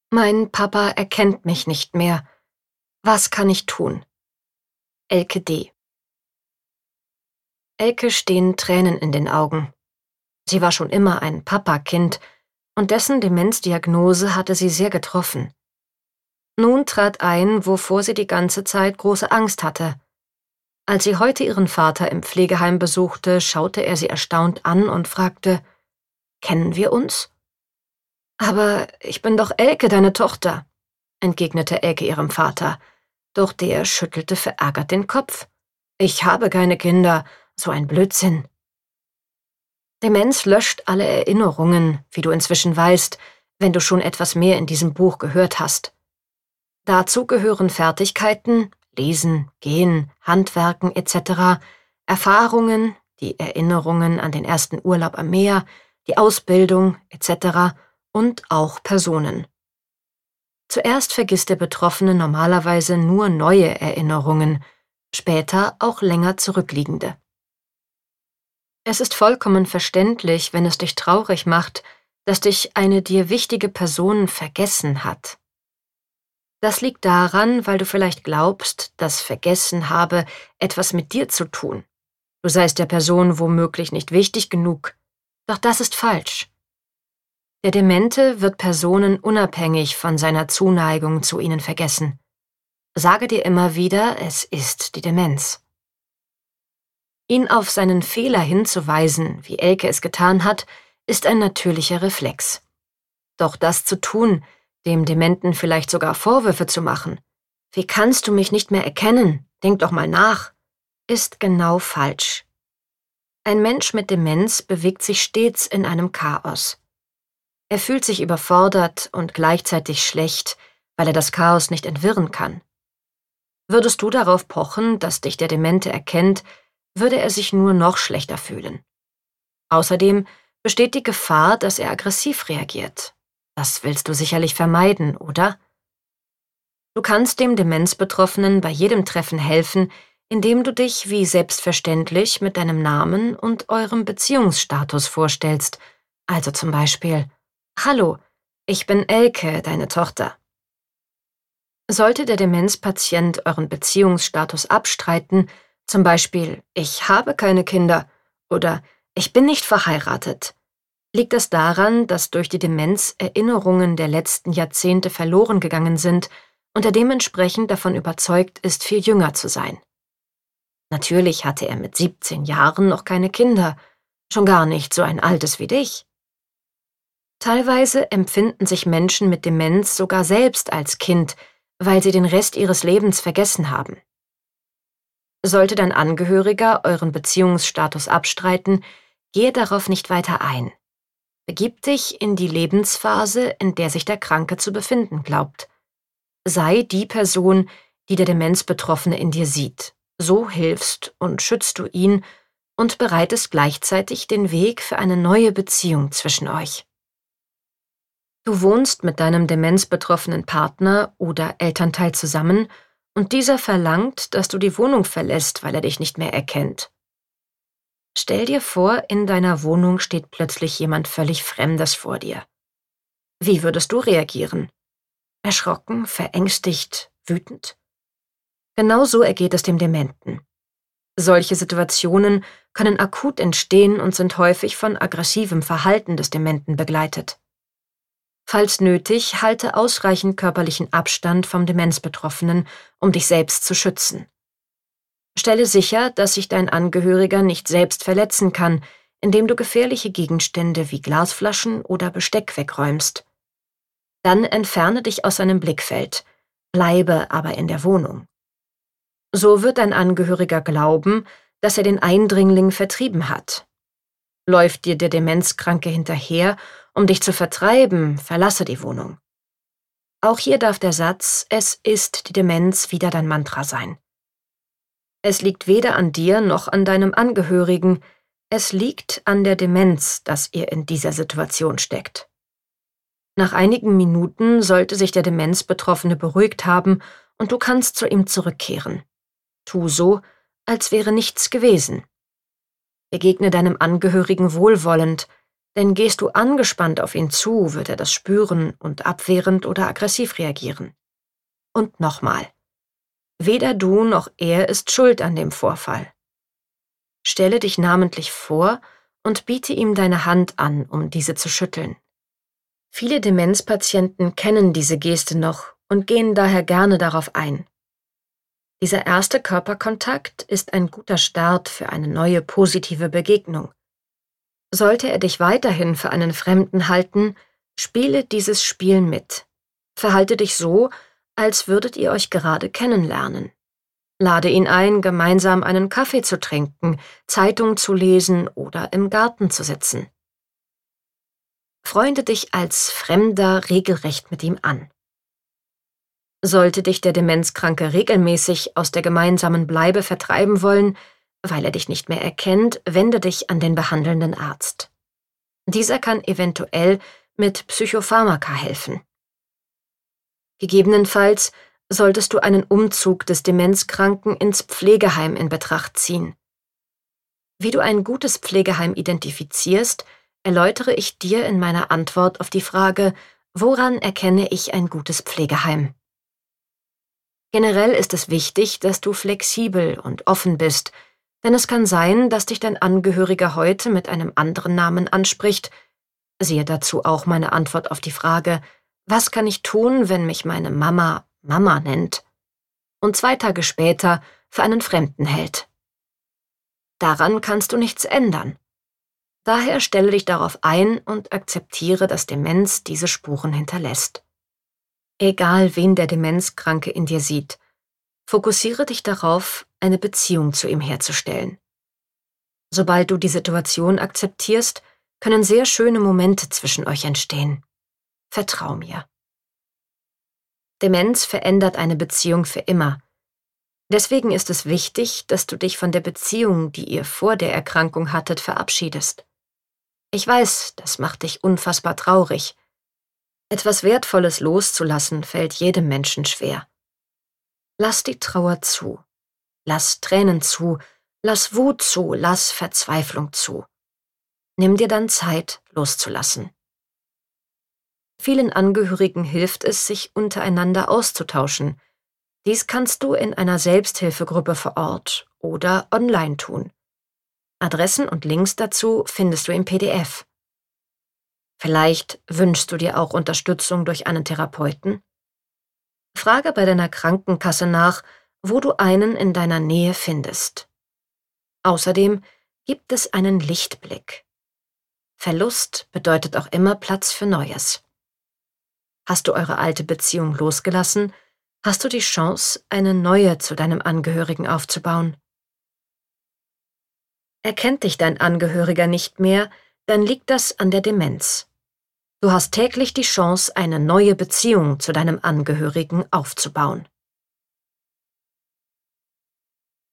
Mein Papa erkennt mich nicht mehr. Was kann ich tun? Elke D. Elke stehen Tränen in den Augen. Sie war schon immer ein Papakind und dessen Demenzdiagnose hatte sie sehr getroffen. Nun trat ein, wovor sie die ganze Zeit große Angst hatte. Als sie heute ihren Vater im Pflegeheim besuchte, schaute er sie erstaunt an und fragte: »Kennen wir uns?« »Aber ich bin doch Elke, deine Tochter«, entgegnete Elke ihrem Vater, doch der schüttelte verärgert den Kopf. »Ich habe keine Kinder, so ein Blödsinn.« Demenz löscht alle Erinnerungen, wie du inzwischen weißt, wenn du schon etwas mehr in diesem Buch gehört hast. Dazu gehören Fertigkeiten, Lesen, Gehen, Handwerken etc., Erfahrungen, die Erinnerungen an den ersten Urlaub am Meer, die Ausbildung etc. und auch Personen. Zuerst vergisst der Betroffene normalerweise nur neue Erinnerungen, später auch länger zurückliegende. Es ist vollkommen verständlich, wenn es dich traurig macht, dass dich eine dir wichtige Person vergessen hat. Das liegt daran, weil du vielleicht glaubst, das Vergessen habe etwas mit dir zu tun. Du seist der Person womöglich nicht wichtig genug. Doch das ist falsch. Der Demente wird Personen unabhängig von seiner Zuneigung zu ihnen vergessen. Sage dir immer wieder, es ist die Demenz. Ihn auf seinen Fehler hinzuweisen, wie Elke es getan hat, ist ein natürlicher Reflex. Doch das zu tun, dem Dementen vielleicht sogar Vorwürfe zu machen, »Wie kannst du mich nicht mehr erkennen? Denk doch mal nach«, ist genau falsch. Ein Mensch mit Demenz bewegt sich stets in einem Chaos. Er fühlt sich überfordert und gleichzeitig schlecht, weil er das Chaos nicht entwirren kann. Würdest du darauf pochen, dass dich der Demente erkennt, würde er sich nur noch schlechter fühlen. Außerdem besteht die Gefahr, dass er aggressiv reagiert. Das willst du sicherlich vermeiden, oder? Du kannst dem Demenzbetroffenen bei jedem Treffen helfen, indem du dich wie selbstverständlich mit deinem Namen und eurem Beziehungsstatus vorstellst. Also zum Beispiel: »Hallo, ich bin Elke, deine Tochter.« Sollte der Demenzpatient euren Beziehungsstatus abstreiten, zum Beispiel: »Ich habe keine Kinder« oder »Ich bin nicht verheiratet«, liegt das daran, dass durch die Demenz Erinnerungen der letzten Jahrzehnte verloren gegangen sind und er dementsprechend davon überzeugt ist, viel jünger zu sein. Natürlich hatte er mit 17 Jahren noch keine Kinder, schon gar nicht so ein altes wie dich. Teilweise empfinden sich Menschen mit Demenz sogar selbst als Kind, weil sie den Rest ihres Lebens vergessen haben. Sollte dein Angehöriger euren Beziehungsstatus abstreiten, gehe darauf nicht weiter ein. Begib dich in die Lebensphase, in der sich der Kranke zu befinden glaubt. Sei die Person, die der Demenzbetroffene in dir sieht. So hilfst und schützt du ihn und bereitest gleichzeitig den Weg für eine neue Beziehung zwischen euch. Du wohnst mit deinem demenzbetroffenen Partner oder Elternteil zusammen und dieser verlangt, dass du die Wohnung verlässt, weil er dich nicht mehr erkennt. Stell dir vor, in deiner Wohnung steht plötzlich jemand völlig Fremdes vor dir. Wie würdest du reagieren? Erschrocken, verängstigt, wütend? Genau so ergeht es dem Dementen. Solche Situationen können akut entstehen und sind häufig von aggressivem Verhalten des Dementen begleitet. Falls nötig, halte ausreichend körperlichen Abstand vom Demenzbetroffenen, um dich selbst zu schützen. Stelle sicher, dass sich dein Angehöriger nicht selbst verletzen kann, indem du gefährliche Gegenstände wie Glasflaschen oder Besteck wegräumst. Dann entferne dich aus seinem Blickfeld, bleibe aber in der Wohnung. So wird dein Angehöriger glauben, dass er den Eindringling vertrieben hat. Läuft dir der Demenzkranke hinterher, um dich zu vertreiben, verlasse die Wohnung. Auch hier darf der Satz »Es ist die Demenz« wieder dein Mantra sein. Es liegt weder an dir noch an deinem Angehörigen, es liegt an der Demenz, dass ihr in dieser Situation steckt. Nach einigen Minuten sollte sich der Demenzbetroffene beruhigt haben und du kannst zu ihm zurückkehren. Tu so, als wäre nichts gewesen. Begegne deinem Angehörigen wohlwollend, Denn gehst du angespannt auf ihn zu, wird er das spüren und abwehrend oder aggressiv reagieren. Und nochmal. Weder du noch er ist schuld an dem Vorfall. Stelle dich namentlich vor und biete ihm deine Hand an, um diese zu schütteln. Viele Demenzpatienten kennen diese Geste noch und gehen daher gerne darauf ein. Dieser erste Körperkontakt ist ein guter Start für eine neue positive Begegnung. Sollte er dich weiterhin für einen Fremden halten, spiele dieses Spiel mit. Verhalte dich so, als würdet ihr euch gerade kennenlernen. Lade ihn ein, gemeinsam einen Kaffee zu trinken, Zeitung zu lesen oder im Garten zu sitzen. Freunde dich als Fremder regelrecht mit ihm an. Sollte dich der Demenzkranke regelmäßig aus der gemeinsamen Bleibe vertreiben wollen, weil er dich nicht mehr erkennt, wende dich an den behandelnden Arzt. Dieser kann eventuell mit Psychopharmaka helfen. Gegebenenfalls solltest du einen Umzug des Demenzkranken ins Pflegeheim in Betracht ziehen. Wie du ein gutes Pflegeheim identifizierst, erläutere ich dir in meiner Antwort auf die Frage, woran erkenne ich ein gutes Pflegeheim? Generell ist es wichtig, dass du flexibel und offen bist, denn es kann sein, dass dich dein Angehöriger heute mit einem anderen Namen anspricht. Siehe dazu auch meine Antwort auf die Frage, was kann ich tun, wenn mich meine Mama Mama nennt? Und 2 Tage später für einen Fremden hält. Daran kannst du nichts ändern. Daher stelle dich darauf ein und akzeptiere, dass Demenz diese Spuren hinterlässt. Egal, wen der Demenzkranke in dir sieht, fokussiere dich darauf, eine Beziehung zu ihm herzustellen. Sobald du die Situation akzeptierst, können sehr schöne Momente zwischen euch entstehen. Vertrau mir. Demenz verändert eine Beziehung für immer. Deswegen ist es wichtig, dass du dich von der Beziehung, die ihr vor der Erkrankung hattet, verabschiedest. Ich weiß, das macht dich unfassbar traurig. Etwas Wertvolles loszulassen fällt jedem Menschen schwer. Lass die Trauer zu. Lass Tränen zu. Lass Wut zu. Lass Verzweiflung zu. Nimm dir dann Zeit, loszulassen. Vielen Angehörigen hilft es, sich untereinander auszutauschen. Dies kannst du in einer Selbsthilfegruppe vor Ort oder online tun. Adressen und Links dazu findest du im PDF. Vielleicht wünschst du dir auch Unterstützung durch einen Therapeuten? Frage bei deiner Krankenkasse nach, wo du einen in deiner Nähe findest. Außerdem gibt es einen Lichtblick. Verlust bedeutet auch immer Platz für Neues. Hast du eure alte Beziehung losgelassen, hast du die Chance, eine neue zu deinem Angehörigen aufzubauen. Erkennt dich dein Angehöriger nicht mehr, dann liegt das an der Demenz. Du hast täglich die Chance, eine neue Beziehung zu deinem Angehörigen aufzubauen.